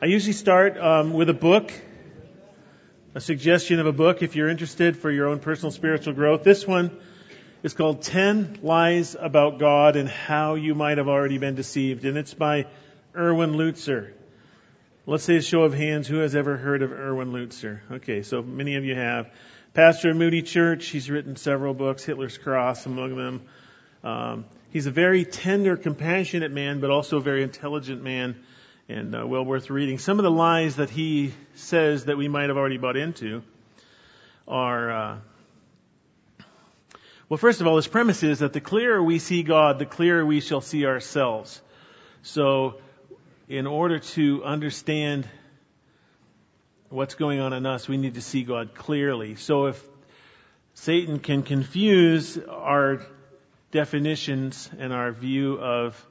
I usually start with a book, a suggestion of a book if you're interested for your own personal spiritual growth. This one is called 10 Lies About God and How You Might Have Already Been Deceived, and it's by Erwin Lutzer. Let's say a show of hands, who has ever heard of Erwin Lutzer? Okay, so many of you have. Pastor of Moody Church, he's written several books, Hitler's Cross among them. He's a very tender, compassionate man, but also a very intelligent man, and well worth reading. Some of the lies that he says that we might have already bought into are, well, first of all, his premise is that the clearer we see God, the clearer we shall see ourselves. So, in order to understand what's going on in us, we need to see God clearly. So if Satan can confuse our definitions and our view of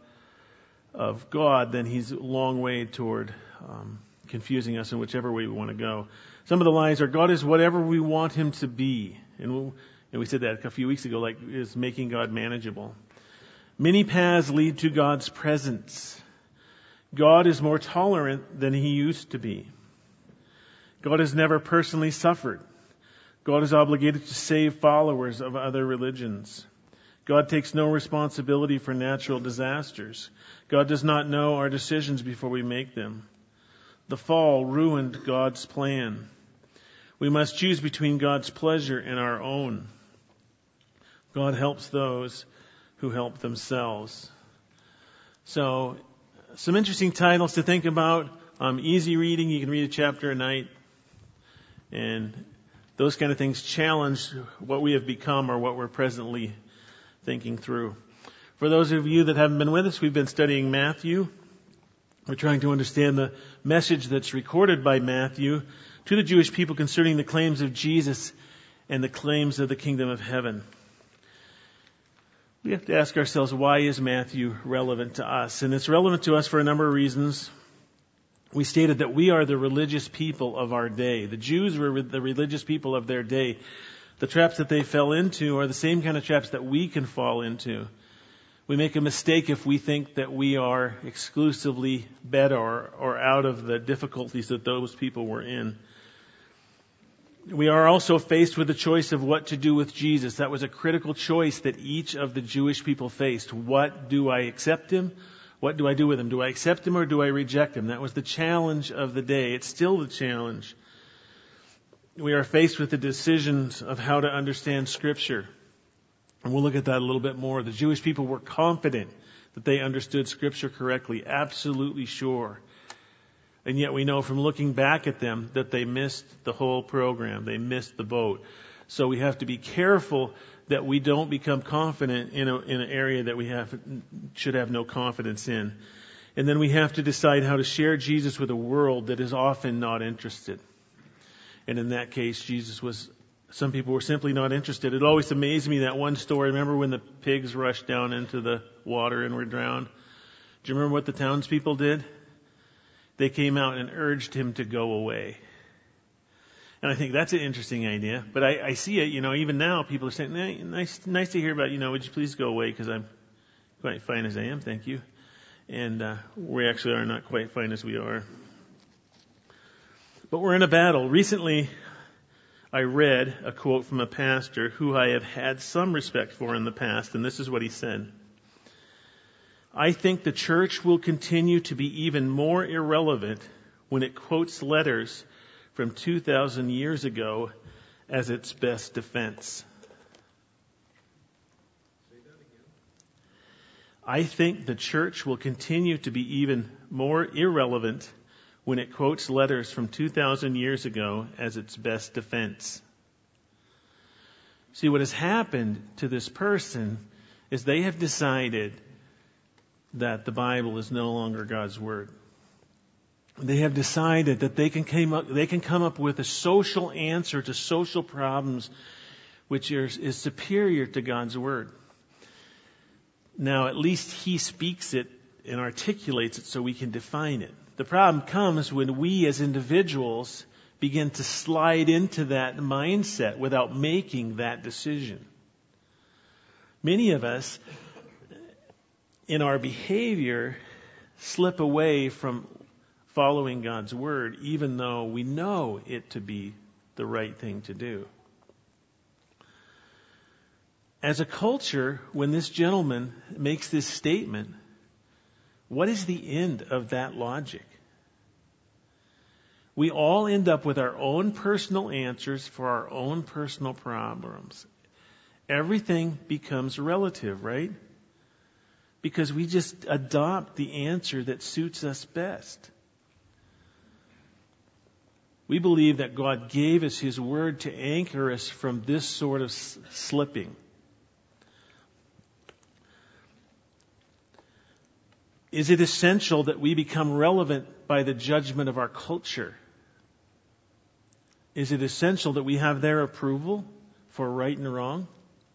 God, then he's a long way toward confusing us in whichever way we want to go. Some of the lies are God is whatever we want him to be. And we said that a few weeks ago, like is making God manageable. Many paths lead to God's presence. God is more tolerant than he used to be. God has never personally suffered. God is obligated to save followers of other religions. God takes no responsibility for natural disasters. God does not know our decisions before we make them. The fall ruined God's plan. We must choose between God's pleasure and our own. God helps those who help themselves. So, some interesting titles to think about. Easy reading, you can read a chapter a night. And those kind of things challenge what we have become or what we're presently thinking through. For those of you that haven't been with us, we've been studying Matthew. We're trying to understand the message that's recorded by Matthew to the Jewish people concerning the claims of Jesus and the claims of the kingdom of heaven. We have to ask ourselves, why is Matthew relevant to us? And it's relevant to us for a number of reasons. We stated that we are the religious people of our day. The Jews were the religious people of their day. The traps that they fell into are the same kind of traps that we can fall into. We make a mistake if we think that we are exclusively better or out of the difficulties that those people were in. We are also faced with the choice of what to do with Jesus. That was a critical choice that each of the Jewish people faced. What do I accept him? What do I do with him? Do I accept him or do I reject him? That was the challenge of the day. It's still the challenge. We are faced with the decisions of how to understand Scripture. And we'll look at that a little bit more. The Jewish people were confident that they understood Scripture correctly, absolutely sure. And yet we know from looking back at them that they missed the whole program. They missed the boat. So we have to be careful that we don't become confident in an area that we should have no confidence in. And then we have to decide how to share Jesus with a world that is often not interested. And in that case, some people were simply not interested. It always amazed me, that one story. Remember when the pigs rushed down into the water and were drowned? Do you remember what the townspeople did? They came out and urged him to go away. And I think that's an interesting idea. But I see it, even now people are saying, nice to hear about, would you please go away because I'm quite fine as I am, thank you. And we actually are not quite fine as we are. But we're in a battle. Recently, I read a quote from a pastor who I have had some respect for in the past, and this is what he said. I think the church will continue to be even more irrelevant when it quotes letters from 2,000 years ago as its best defense. Say that again. I think the church will continue to be even more irrelevant when it quotes letters from 2,000 years ago as its best defense. See, what has happened to this person is they have decided that the Bible is no longer God's Word. They have decided that they can come up with a social answer to social problems which is superior to God's Word. Now, at least He speaks it and articulates it so we can define it. The problem comes when we as individuals begin to slide into that mindset without making that decision. Many of us, in our behavior, slip away from following God's word, even though we know it to be the right thing to do. As a culture, when this gentleman makes this statement, what is the end of that logic? We all end up with our own personal answers for our own personal problems. Everything becomes relative, right? Because we just adopt the answer that suits us best. We believe that God gave us His Word to anchor us from this sort of slipping. Is it essential that we become relevant by the judgment of our culture? Is it essential that we have their approval for right and wrong?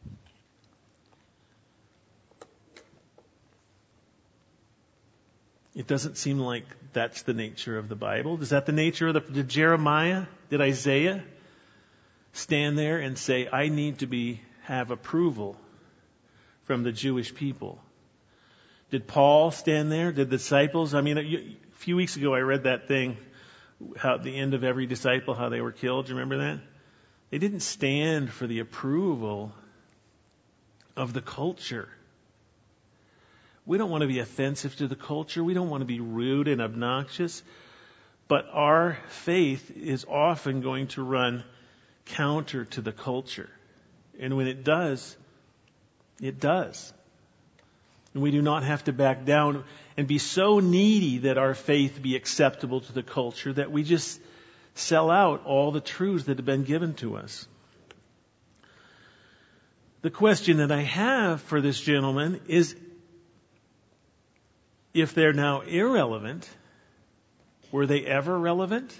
It doesn't seem like that's the nature of the Bible. Is that the nature of did Jeremiah, did Isaiah stand there and say, I need to have approval from the Jewish people? Did Paul stand there? Did the disciples? I mean, a few weeks ago I read that thing, how at the end of every disciple, how they were killed. Do you remember that? They didn't stand for the approval of the culture. We don't want to be offensive to the culture. We don't want to be rude and obnoxious. But our faith is often going to run counter to the culture. And when it does, it does. And we do not have to back down and be so needy that our faith be acceptable to the culture that we just sell out all the truths that have been given to us. The question that I have for this gentleman is, if they're now irrelevant, were they ever relevant?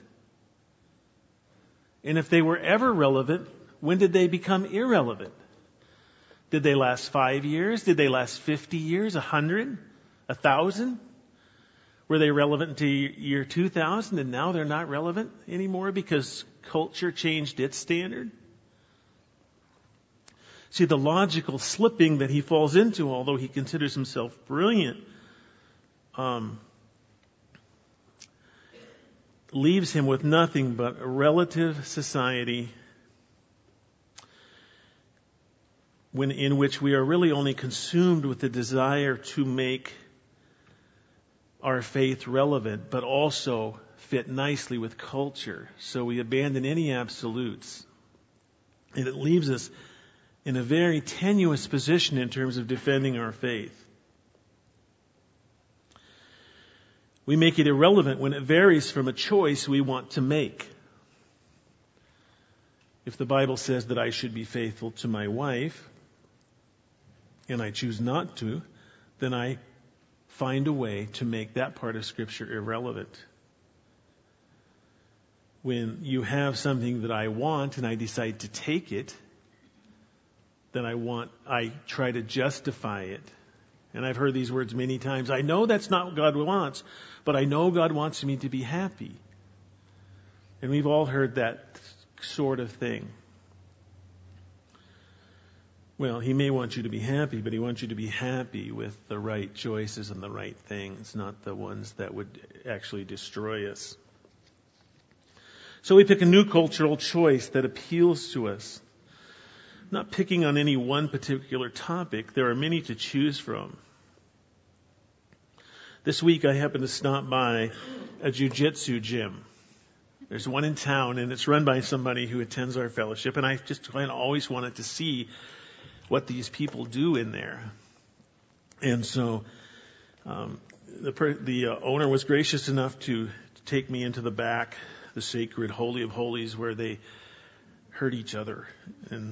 And if they were ever relevant, when did they become irrelevant? Did they last 5 years? Did they last 50 years? 100? 1,000? Were they relevant until year 2000 and now they're not relevant anymore because culture changed its standard? See, the logical slipping that he falls into, although he considers himself brilliant, leaves him with nothing but a relative society in which we are really only consumed with the desire to make our faith relevant, but also fit nicely with culture. So we abandon any absolutes. And it leaves us in a very tenuous position in terms of defending our faith. We make it irrelevant when it varies from a choice we want to make. If the Bible says that I should be faithful to my wife, and I choose not to, then I find a way to make that part of Scripture irrelevant. When you have something that I want and I decide to take it, then I try to justify it. And I've heard these words many times. I know that's not what God wants, but I know God wants me to be happy. And we've all heard that sort of thing. Well, He may want you to be happy, but He wants you to be happy with the right choices and the right things, not the ones that would actually destroy us. So we pick a new cultural choice that appeals to us. I'm not picking on any one particular topic. There are many to choose from. This week I happened to stop by a jiu-jitsu gym. There's one in town, and it's run by somebody who attends our fellowship, and I just kind of always wanted to see what these people do in there. And so the owner was gracious enough to take me into the back, the sacred Holy of Holies, where they hurt each other. And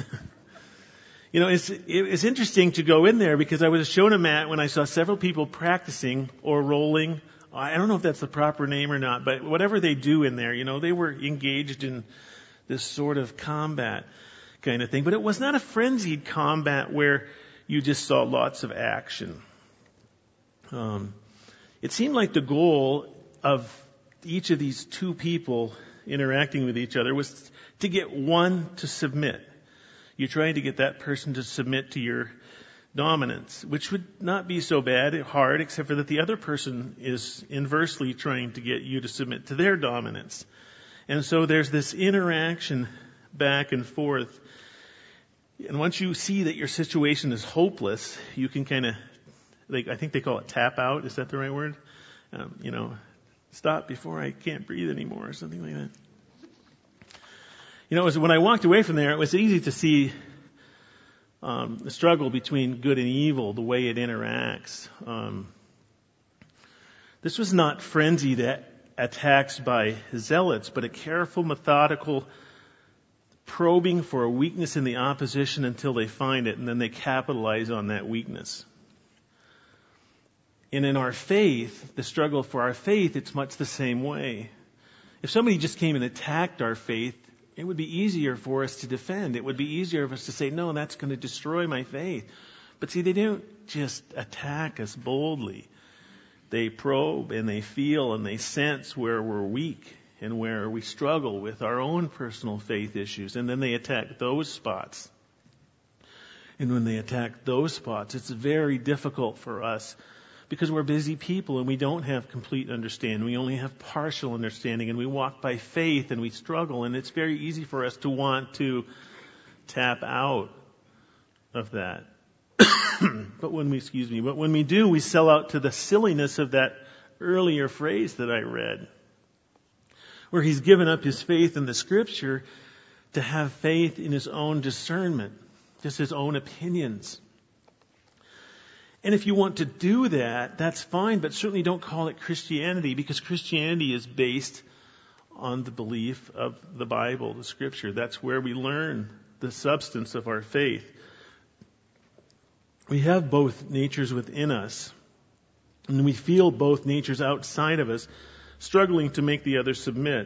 it's interesting to go in there because I was shown a mat when I saw several people practicing or rolling. I don't know if that's the proper name or not, but whatever they do in there, they were engaged in this sort of combat kind of thing. But it was not a frenzied combat where you just saw lots of action. It seemed like the goal of each of these two people interacting with each other was to get one to submit. You're trying to get that person to submit to dominance, which would not be so hard, except for that the other person is inversely trying to get you to submit to their dominance. And so there's this interaction back and forth. And once you see that your situation is hopeless, you can kind of, I think they call it tap out. Is that the right word? Stop before I can't breathe anymore, or something like that. When I walked away from there, it was easy to see the struggle between good and evil, the way it interacts. This was not frenzied attacks by zealots, but a careful, methodical probing for a weakness in the opposition until they find it, and then they capitalize on that weakness. And in our faith, the struggle for our faith, it's much the same way. If somebody just came and attacked our faith, it would be easier for us to defend. It would be easier for us to say, no, that's going to destroy my faith. But see, they don't just attack us boldly. They probe and they feel and they sense where we're weak and where we struggle with our own personal faith issues. And then they attack those spots. And when they attack those spots, it's very difficult for us because we're busy people and we don't have complete understanding. We only have partial understanding, and we walk by faith and we struggle, and it's very easy for us to want to tap out of that. But when we do, we sell out to the silliness of that earlier phrase that I read, where he's given up his faith in the Scripture to have faith in his own discernment, just his own opinions. And if you want to do that, that's fine, but certainly don't call it Christianity, because Christianity is based on the belief of the Bible, the Scripture. That's where we learn the substance of our faith. We have both natures within us, and we feel both natures outside of us, struggling to make the other submit.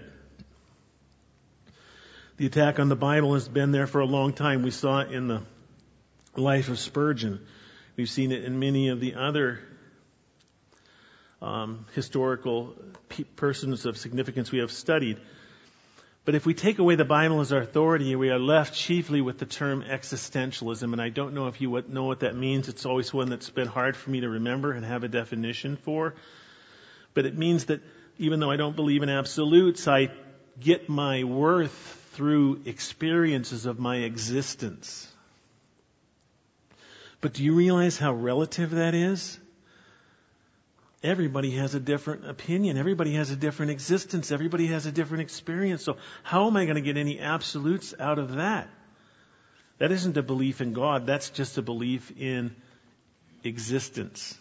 The attack on the Bible has been there for a long time. We saw it in the life of Spurgeon. We've seen it in many of the other historical persons of significance we have studied. But if we take away the Bible as our authority, we are left chiefly with the term existentialism. And I don't know if you know what that means. It's always one that's been hard for me to remember and have a definition for. But it means that even though I don't believe in absolutes, I get my worth through experiences of my existence. But do you realize how relative that is? Everybody has a different opinion. Everybody has a different existence. Everybody has a different experience. So how am I going to get any absolutes out of that? That isn't a belief in God. That's just a belief in existence.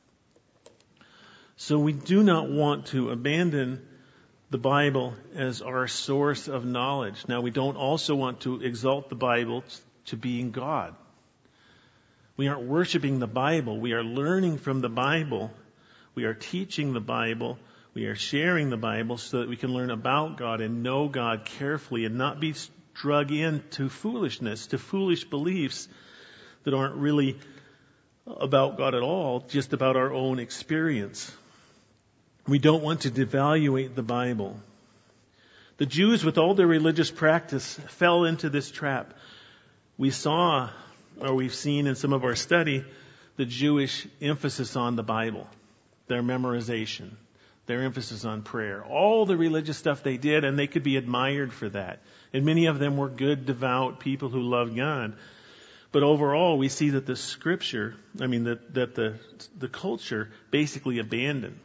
So we do not want to abandon the Bible as our source of knowledge. Now, we don't also want to exalt the Bible to being God. We aren't worshiping the Bible. We are learning from the Bible. We are teaching the Bible. We are sharing the Bible so that we can learn about God and know God carefully and not be drug into foolishness, to foolish beliefs that aren't really about God at all, just about our own experience. We don't want to devaluate the Bible. The Jews, with all their religious practice, fell into this trap. We've seen in some of our study the Jewish emphasis on the Bible, their memorization, their emphasis on prayer, all the religious stuff they did, and they could be admired for that. And many of them were good, devout people who loved God. But overall, we see that the Scripture, that the culture basically abandoned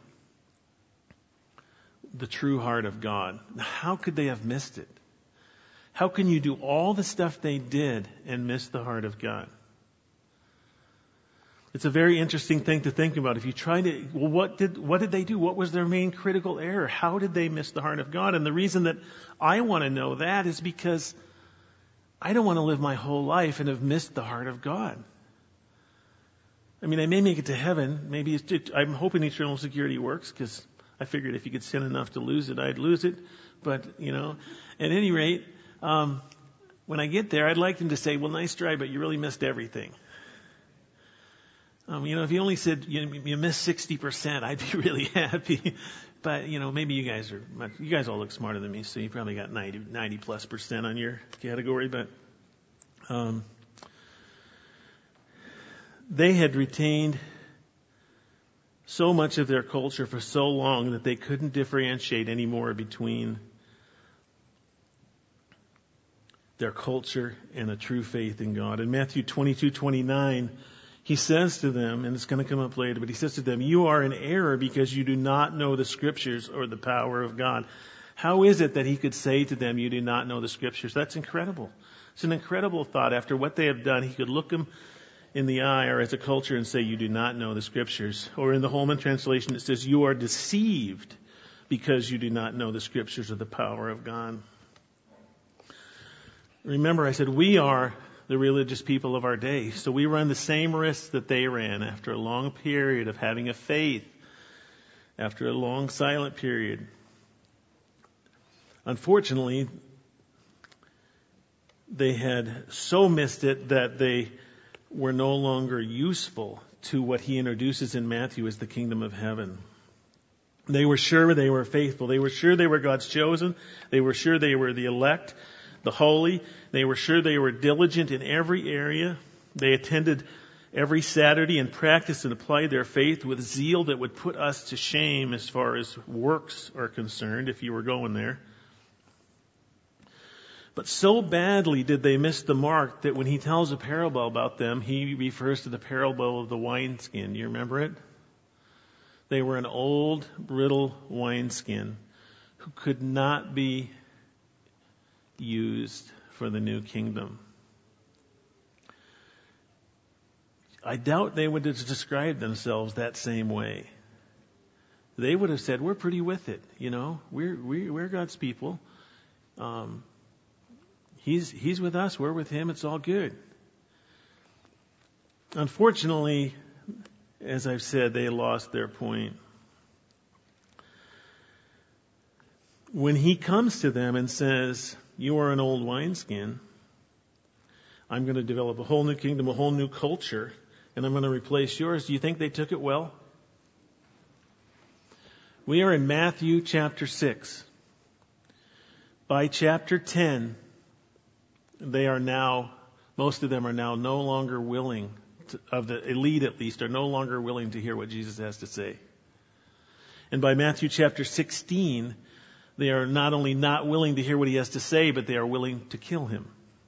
the true heart of God. How could they have missed it? How can you do all the stuff they did and miss the heart of God? It's a very interesting thing to think about. If you try to, what did they do? What was their main critical error? How did they miss the heart of God? And the reason that I want to know that is because I don't want to live my whole life and have missed the heart of God. I may make it to heaven. Maybe I'm hoping eternal security works, because I figured if you could sin enough to lose it, I'd lose it. But, at any rate, when I get there, I'd like them to say, well, nice try, but you really missed everything. If you only said you missed 60%, I'd be really happy. But, maybe you guys all look smarter than me, so you probably got 90+% on your category. But They had retained so much of their culture for so long that they couldn't differentiate anymore between their culture and a true faith in God. In Matthew 22:29, he says to them, and it's going to come up later, but he says to them, "You are in error because you do not know the Scriptures or the power of God." How is it that he could say to them, "You do not know the Scriptures"? That's incredible. It's an incredible thought. After what they have done, he could look them in the eye or as a culture and say, "You do not know the Scriptures." Or in the Holman translation, it says, "You are deceived because you do not know the Scriptures or the power of God." Remember, I said we are the religious people of our day. So we run the same risks that they ran after a long period of having a faith, after a long silent period. Unfortunately, they had so missed it that they were no longer useful to what he introduces in Matthew as the kingdom of heaven. They were sure they were faithful. They were sure they were God's chosen. They were sure they were the elect, the holy. They were sure they were diligent in every area. They attended every Saturday and practiced and applied their faith with zeal that would put us to shame as far as works are concerned, if you were going there. But so badly did they miss the mark that when he tells a parable about them, he refers to the parable of the wineskin. Do you remember it? They were an old, brittle wineskin who could not be used for the new kingdom. I doubt they would have described themselves that same way. They would have said, "We're pretty with it, we're God's people. He's with us, we're with him, it's all good." Unfortunately, as I've said, they lost their point. When he comes to them and says, "You are an old wineskin. I'm going to develop a whole new kingdom, a whole new culture, and I'm going to replace yours," do you think they took it well? We are in Matthew chapter 6. By chapter 10, most of them are now no longer willing, of the elite at least, are no longer willing to hear what Jesus has to say. And by Matthew chapter 16, they are not only not willing to hear what he has to say, but they are willing to kill him.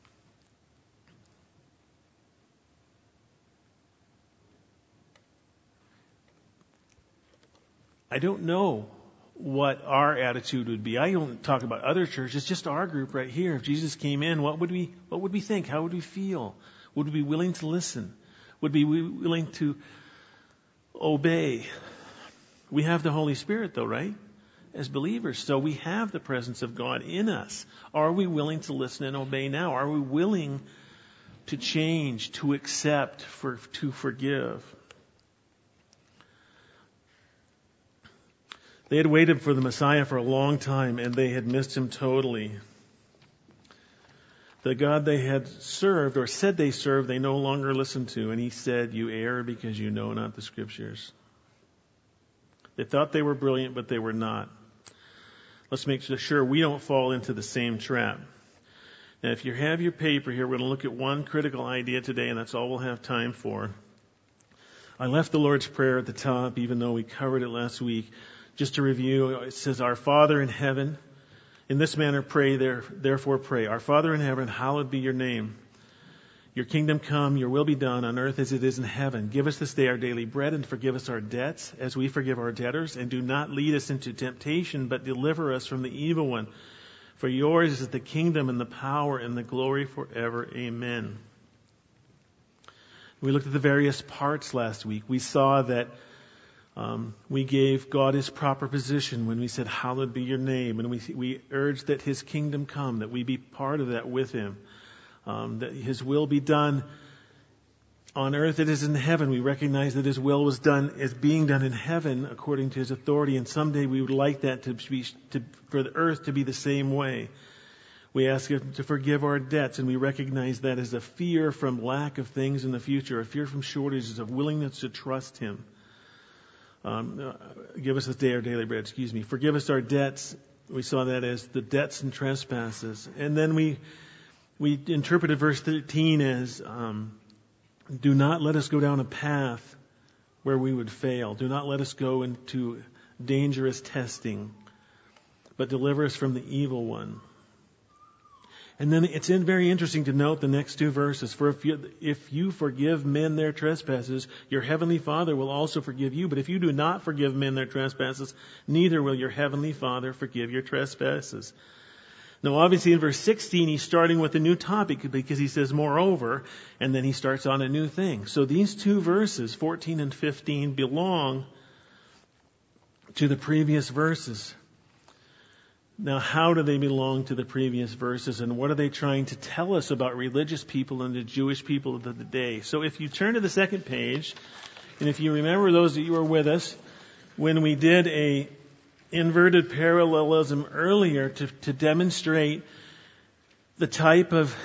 I don't know what our attitude would be. I don't talk about other churches, just our group right here. If Jesus came in, what would we think? How would we feel? Would we be willing to listen? Would we be willing to obey? We have the Holy Spirit though, right? As believers. So we have the presence of God in us. Are we willing to listen and obey now? Are we willing to change, to accept, to forgive? They had waited for the Messiah for a long time, and they had missed him totally. The God they had served, or said they served, they no longer listened to. And he said, "You err because you know not the Scriptures." They thought they were brilliant, but they were not. Let's make sure we don't fall into the same trap. Now, if you have your paper here, we're going to look at one critical idea today, and that's all we'll have time for. I left the Lord's Prayer at the top, even though we covered it last week. Just to review, it says, "Our Father in heaven, in this manner pray, therefore pray. Our Father in heaven, hallowed be your name. Your kingdom come, your will be done on earth as it is in heaven. Give us this day our daily bread, and forgive us our debts as we forgive our debtors. And do not lead us into temptation, but deliver us from the evil one. For yours is the kingdom and the power and the glory forever. Amen." We looked at the various parts last week. We saw that we gave God his proper position when we said, "Hallowed be your name." And we urged that his kingdom come, that we be part of that with him. That his will be done on earth as it is in heaven. We recognize that his will is being done in heaven according to his authority. And someday we would like that for the earth to be the same way. We ask him to forgive our debts, and we recognize that as a fear from lack of things in the future, a fear from shortages, of willingness to trust him. Give us this day our daily bread, Forgive us our debts. We saw that as the debts and trespasses. And then we interpreted verse 13 as Do not let us go down a path where we would fail. Do not let us go into dangerous testing, but deliver us from the evil one. And then it's very interesting to note the next two verses. For if you forgive men their trespasses, your heavenly Father will also forgive you. But if you do not forgive men their trespasses, neither will your heavenly Father forgive your trespasses. Now, obviously, in verse 16, he's starting with a new topic because he says, moreover, and then he starts on a new thing. So these two verses, 14 and 15, belong to the previous verses. Now, how do they belong to the previous verses, and what are they trying to tell us about religious people and the Jewish people of the day? So if you turn to the second page, and if you remember those that you were with us, when we did a inverted parallelism earlier to demonstrate the type of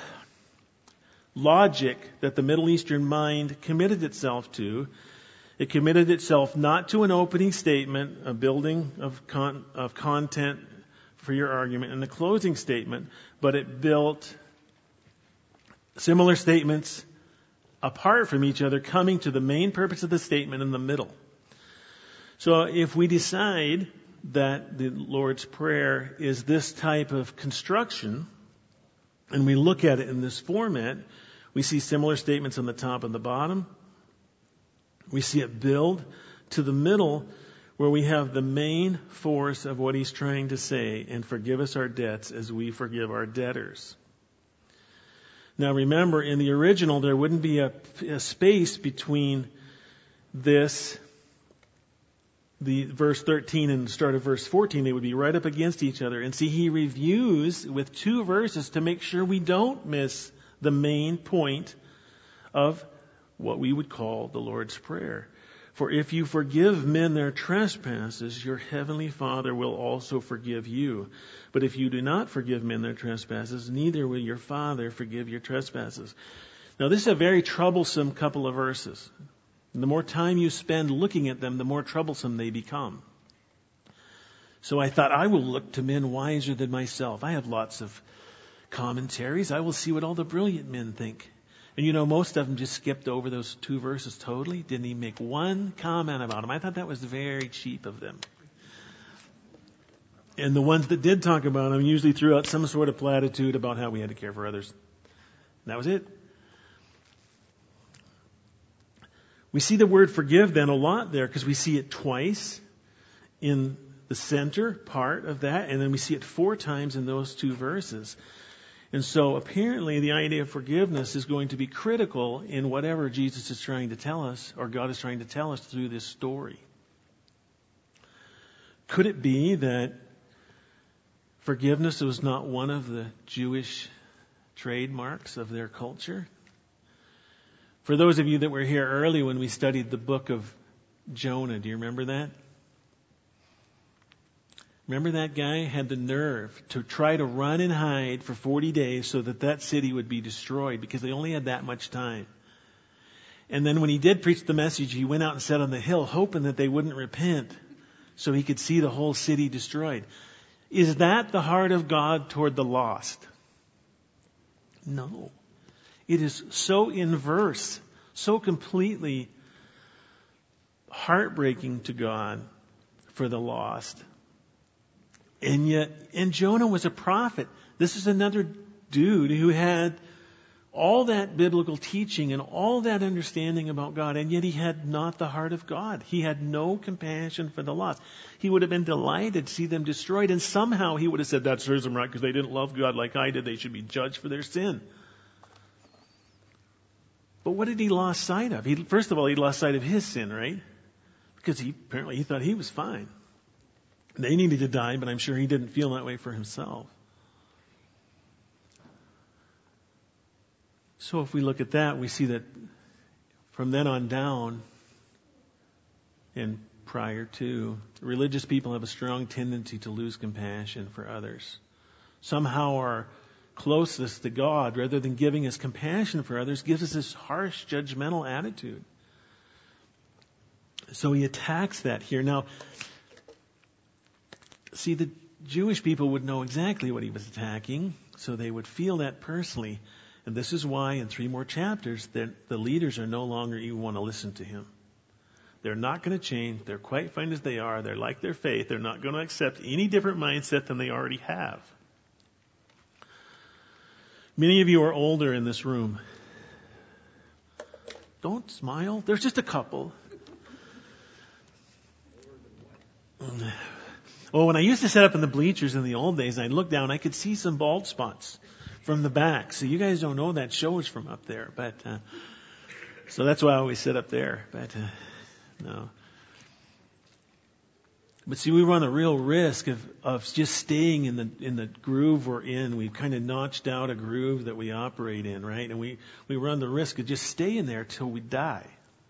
logic that the Middle Eastern mind committed itself to, it committed itself not to an opening statement, a building of content for your argument, and the closing statement, but it built similar statements apart from each other, coming to the main purpose of the statement in the middle. So if we decide that the Lord's Prayer is this type of construction, and we look at it in this format, we see similar statements on the top and the bottom. We see it build to the middle, where we have the main force of what he's trying to say, and forgive us our debts as we forgive our debtors. Now remember, in the original, there wouldn't be a space between this, the verse 13 and the start of verse 14. They would be right up against each other. And see, he reviews with two verses to make sure we don't miss the main point of what we would call the Lord's Prayer. For if you forgive men their trespasses, your heavenly Father will also forgive you. But if you do not forgive men their trespasses, neither will your Father forgive your trespasses. Now, this is a very troublesome couple of verses. And the more time you spend looking at them, the more troublesome they become. So I thought, I will look to men wiser than myself. I have lots of commentaries. I will see what all the brilliant men think. And you know, most of them just skipped over those two verses totally. Didn't even make one comment about them. I thought that was very cheap of them. And the ones that did talk about them usually threw out some sort of platitude about how we had to care for others. And that was it. We see the word forgive then a lot there because we see it twice in the center part of that, and then we see it 4 times in those two verses. And so apparently the idea of forgiveness is going to be critical in whatever Jesus is trying to tell us, or God is trying to tell us through this story. Could it be that forgiveness was not one of the Jewish trademarks of their culture? For those of you that were here early when we studied the book of Jonah, do you remember that? Remember that guy had the nerve to try to run and hide for 40 days so that that city would be destroyed because they only had that much time. And then when he did preach the message, he went out and sat on the hill hoping that they wouldn't repent so he could see the whole city destroyed. Is that the heart of God toward the lost? No. It is so inverse, so completely heartbreaking to God for the lost. And Jonah was a prophet. This is another dude who had all that biblical teaching and all that understanding about God, and yet he had not the heart of God. He had no compassion for the lost. He would have been delighted to see them destroyed, and somehow he would have said, that serves them right because they didn't love God like I did. They should be judged for their sin. But what did he lose sight of? First of all, he lost sight of his sin, right? Because apparently he thought he was fine. They needed to die, but I'm sure he didn't feel that way for himself. So if we look at that, we see that from then on down and prior to, religious people have a strong tendency to lose compassion for others. Somehow our closeness to God, rather than giving us compassion for others, gives us this harsh, judgmental attitude. So he attacks that here. Now, see, the Jewish people would know exactly what he was attacking, so they would feel that personally. And this is why in 3 more chapters, the leaders are no longer even want to listen to him. They're not going to change. They're quite fine as they are. They're like their faith. They're not going to accept any different mindset than they already have. Many of you are older in this room. Don't smile. There's just a couple. Well, when I used to set up in the bleachers in the old days, I'd look down, I could see some bald spots from the back. So you guys don't know that shows from up there. But so that's why I always sit up there. But no. But see, we run a real risk of just staying in the groove we're in. We've kind of notched out a groove that we operate in, right? And we run the risk of just staying there till we die.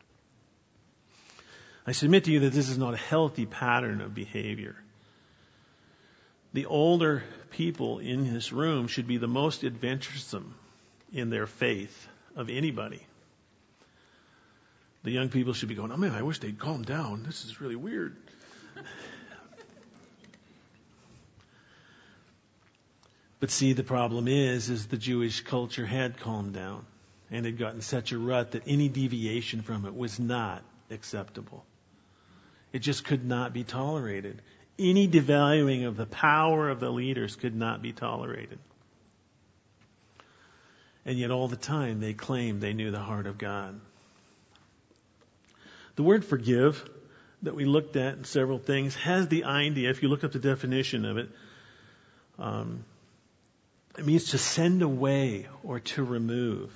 I submit to you that this is not a healthy pattern of behavior. The older people in this room should be the most adventuresome in their faith of anybody. The young people should be going, oh man, I wish they'd calm down. This is really weird. But see, the problem is the Jewish culture had calmed down and had gotten such a rut that any deviation from it was not acceptable. It just could not be tolerated. Any devaluing of the power of the leaders could not be tolerated. And yet all the time they claimed they knew the heart of God. The word forgive that we looked at in several things has the idea, if you look up the definition of it, it means to send away or to remove.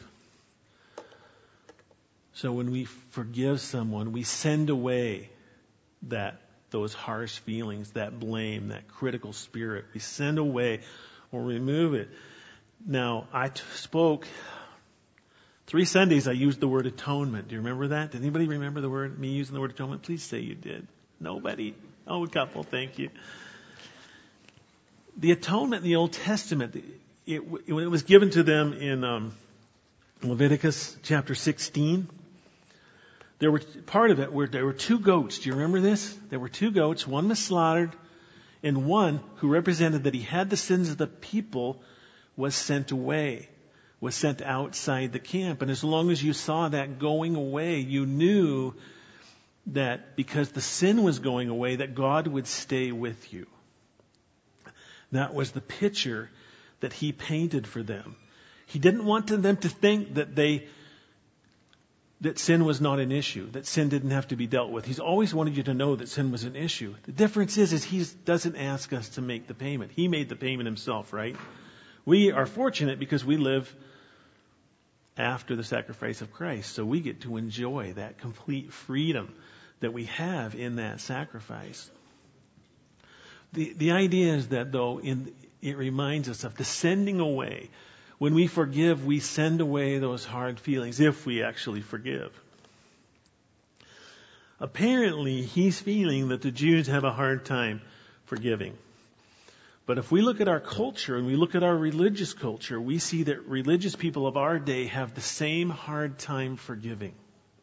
So when we forgive someone, we send away those harsh feelings, that blame, that critical spirit. We send away or remove it. Now, I spoke 3 Sundays, I used the word atonement. Do you remember that? Did anybody remember me using the word atonement? Please say you did. Nobody? Oh, a couple. Thank you. The atonement in the Old Testament, when it was given to them in Leviticus chapter 16, there were part of it where there were 2 goats. Do you remember this? There were 2 goats. One was slaughtered, and one who represented that he had the sins of the people was sent away, was sent outside the camp. And as long as you saw that going away, you knew that because the sin was going away, that God would stay with you. That was the picture that he painted for them. He didn't want them to think that sin was not an issue, that sin didn't have to be dealt with. He's always wanted you to know that sin was an issue. The difference is he doesn't ask us to make the payment. He made the payment himself, right? We are fortunate because we live after the sacrifice of Christ, so we get to enjoy that complete freedom that we have in that sacrifice. The idea is that, though, it reminds us of the sending away. When we forgive, we send away those hard feelings, if we actually forgive. Apparently, he's feeling that the Jews have a hard time forgiving. But if we look at our culture and we look at our religious culture, we see that religious people of our day have the same hard time forgiving.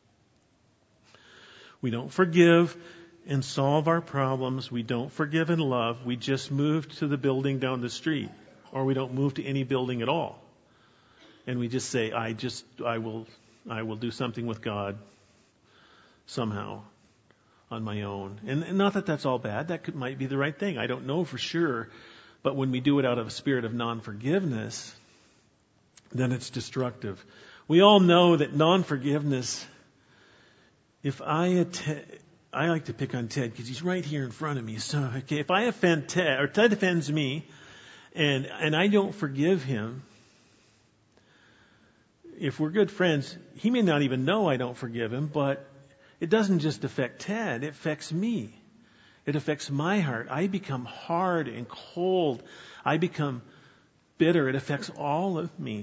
We don't forgive and solve our problems. We don't forgive and love. We just move to the building down the street, or we don't move to any building at all. And we just say, I will do something with God somehow on my own. And not that that's all bad. That might be the right thing. I don't know for sure. But when we do it out of a spirit of non-forgiveness, then it's destructive. We all know that non-forgiveness, I like to pick on Ted because he's right here in front of me. So, if I offend Ted, or Ted offends me, and I don't forgive him, if we're good friends, he may not even know I don't forgive him, but it doesn't just affect Ted, it affects me. It affects my heart. I become hard and cold. I become bitter. It affects all of me.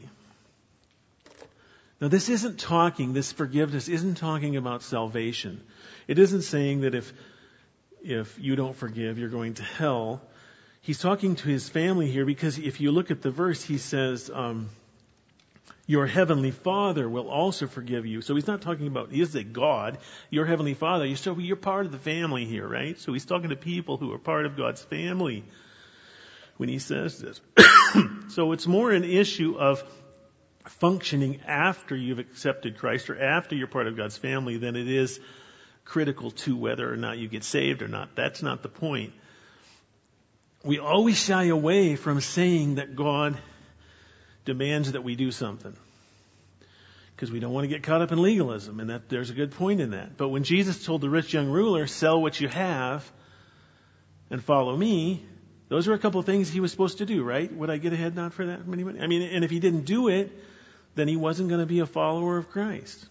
Now, this forgiveness isn't talking about salvation. It isn't saying that if you don't forgive, you're going to hell. He's talking to his family here because if you look at the verse, he says, your heavenly Father will also forgive you. So he's not talking about, he is a God, your heavenly Father. You're part of the family here, right? So he's talking to people who are part of God's family when he says this. So it's more an issue of functioning after you've accepted Christ or after you're part of God's family than it is critical to whether or not you get saved or not. That's not the point. We always shy away from saying that God demands that we do something, because we don't want to get caught up in legalism, and that there's a good point in that. But when Jesus told the rich young ruler, sell what you have and follow me, those are a couple of things he was supposed to do, right? Would I get a head nod for that? I mean, and if he didn't do it, then he wasn't going to be a follower of Christ.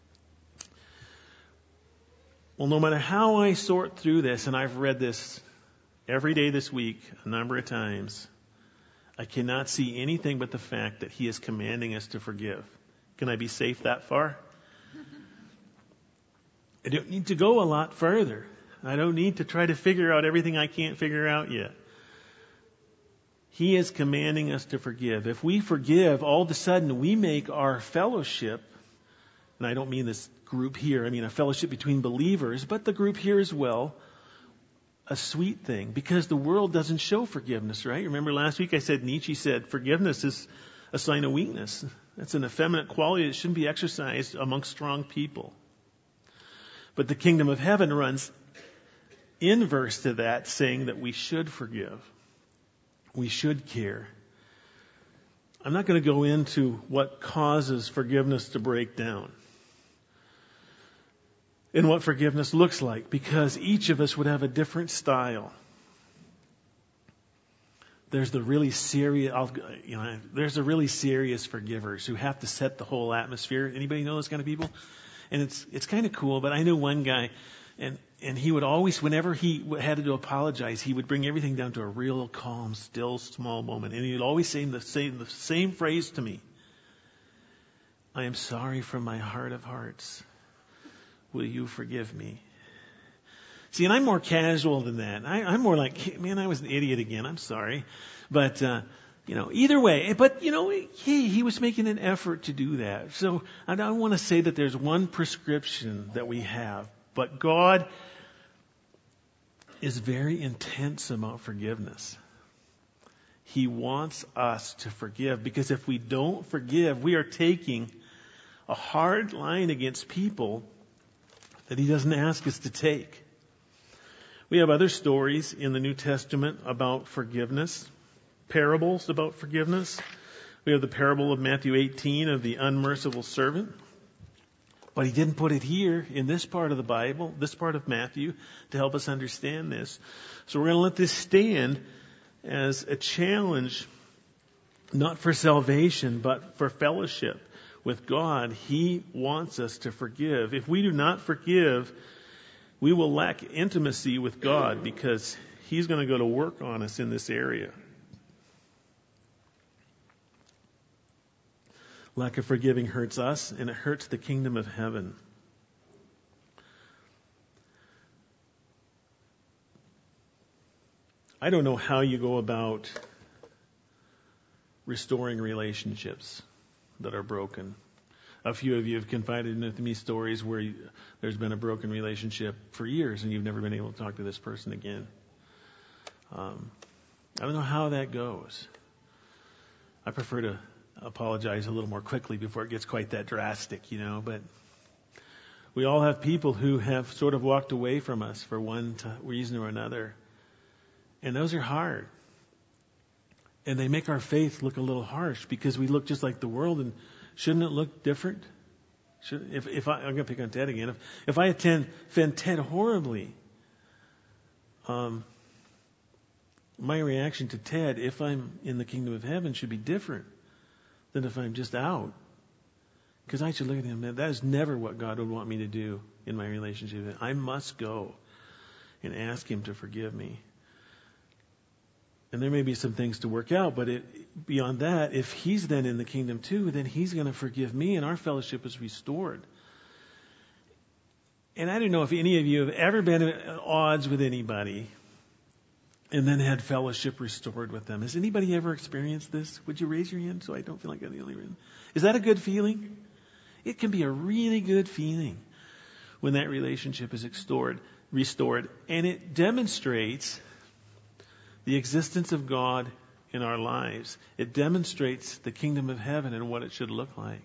Well, no matter how I sort through this, and I've read this every day this week a number of times, I cannot see anything but the fact that he is commanding us to forgive. Can I be safe that far? I don't need to go a lot further. I don't need to try to figure out everything I can't figure out yet. He is commanding us to forgive. If we forgive, all of a sudden we make our fellowship, and I don't mean this group here, I mean a fellowship between believers, but the group here as well, a sweet thing, because the world doesn't show forgiveness, right? Remember last week I said, Nietzsche said, forgiveness is a sign of weakness. That's an effeminate quality that shouldn't be exercised amongst strong people. But the kingdom of heaven runs inverse to that, saying that we should forgive. We should care. I'm not going to go into what causes forgiveness to break down and what forgiveness looks like, because each of us would have a different style. There's the really serious, there's the really serious forgivers who have to set the whole atmosphere. Anybody know those kind of people? And it's kind of cool, but I know one guy, and he would always, whenever he had to apologize, he would bring everything down to a real calm, still, small moment. And he would always say the same phrase to me. I am sorry from my heart of hearts. Will you forgive me? See, and I'm more casual than that. I'm more like, man, I was an idiot again. I'm sorry. But, either way. But, he was making an effort to do that. So I don't want to say that there's one prescription that we have. But God is very intense about forgiveness. He wants us to forgive, because if we don't forgive, we are taking a hard line against people that he doesn't ask us to take. We have other stories in the New Testament about forgiveness, parables about forgiveness. We have the parable of Matthew 18 of the unmerciful servant. But he didn't put it here in this part of the Bible, this part of Matthew, to help us understand this. So we're going to let this stand as a challenge, not for salvation, but for fellowship with God. He wants us to forgive. If we do not forgive, we will lack intimacy with God, because he's going to go to work on us in this area. Lack of forgiving hurts us, and it hurts the kingdom of heaven. I don't know how you go about restoring relationships that are broken. A few of you have confided into me stories where there's been a broken relationship for years and you've never been able to talk to this person again. I don't know how that goes. I prefer to apologize a little more quickly before it gets quite that drastic, but we all have people who have sort of walked away from us for one reason or another. And those are hard. And they make our faith look a little harsh, because we look just like the world, and shouldn't it look different? I'm going to pick on Ted again. If I offend Ted horribly, my reaction to Ted, if I'm in the kingdom of heaven, should be different than if I'm just out. Because I should look at him, man, that is never what God would want me to do in my relationship. I must go and ask him to forgive me. And there may be some things to work out, but beyond that, if he's then in the kingdom too, then he's going to forgive me, and our fellowship is restored. And I don't know if any of you have ever been at odds with anybody and then had fellowship restored with them. Has anybody ever experienced this? Would you raise your hand so I don't feel like I'm the only one? Is that a good feeling? It can be a really good feeling when that relationship is restored. And it demonstrates the existence of God in our lives. It demonstrates the kingdom of heaven and what it should look like.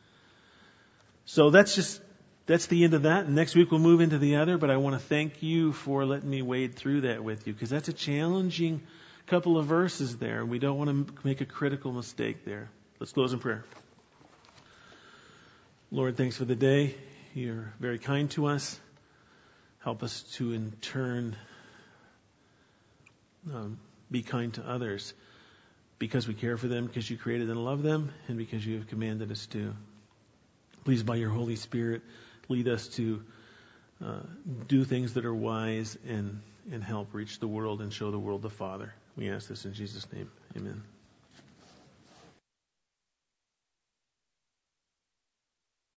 So that's the end of that. And next week we'll move into the other, but I want to thank you for letting me wade through that with you, because that's a challenging couple of verses there. We don't want to make a critical mistake there. Let's close in prayer. Lord, thanks for the day. You're very kind to us. Help us to, in turn, be kind to others, because we care for them, because you created and love them, and because you have commanded us to. Please, by your Holy Spirit, lead us to do things that are wise and help reach the world and show the world the Father. We ask this in Jesus' name. Amen.